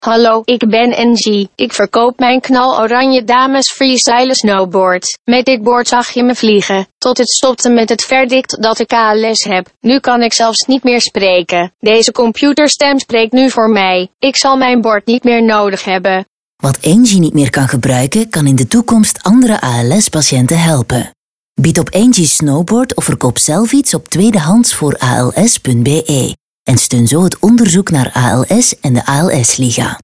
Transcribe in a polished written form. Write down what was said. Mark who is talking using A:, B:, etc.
A: Hallo, ik ben Angie. Ik verkoop mijn knaloranje dames freestyle snowboard. Met dit board zag je me vliegen, tot het stopte met het verdict dat ik ALS heb. Nu kan ik zelfs niet meer spreken. Deze computerstem spreekt nu voor mij. Ik zal mijn bord niet meer nodig hebben.
B: Wat Angie niet meer kan gebruiken, kan in de toekomst andere ALS-patiënten helpen. Bied op Angie's Snowboard of verkoop zelf iets op tweedehands voor als.be. En steun zo het onderzoek naar ALS en de ALS-liga.